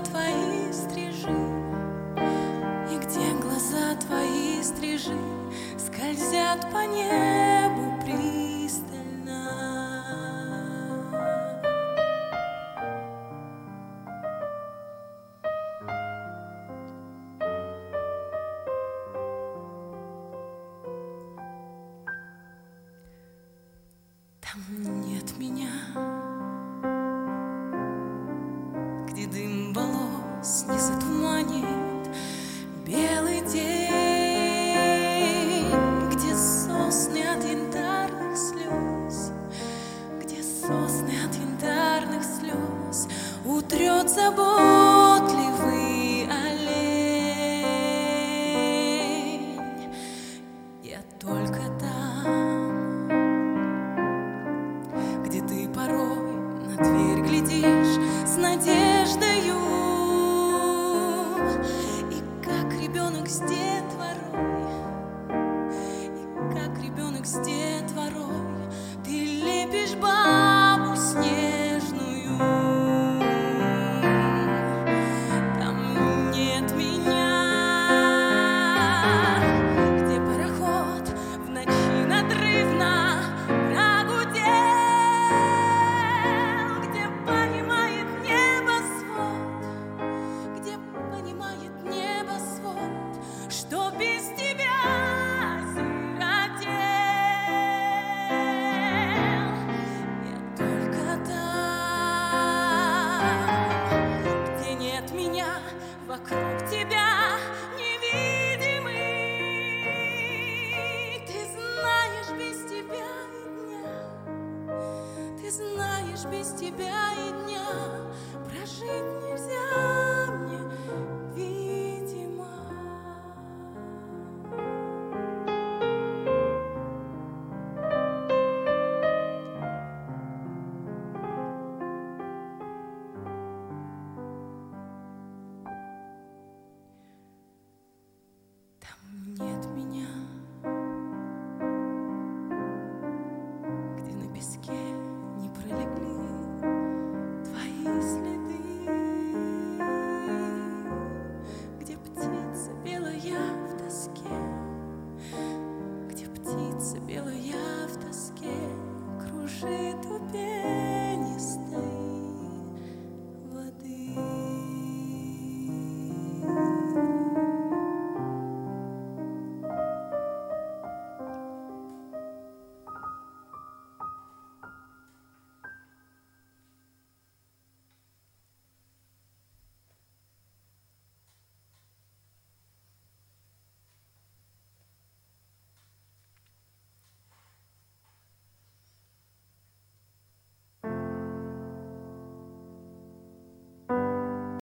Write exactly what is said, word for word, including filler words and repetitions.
твои стрижи, и где глаза твои стрижи скользят по небу пристально. Там нет меня, где дым волос не затуманит белый день, где сосны от янтарных слез, где сосны от янтарных слез утрет заботливый олень. Я только там, где ты порой на дверь глядишь с надеждою, и как ребенок с детворой, и как ребенок с детворой ты лепишь бабу снежную. Там нет меня, где пароход в ночи надрывно прогудел, где понимает небосвод, где понимает небосвод, что без тебя сиротел. Я только там, где нет меня, вокруг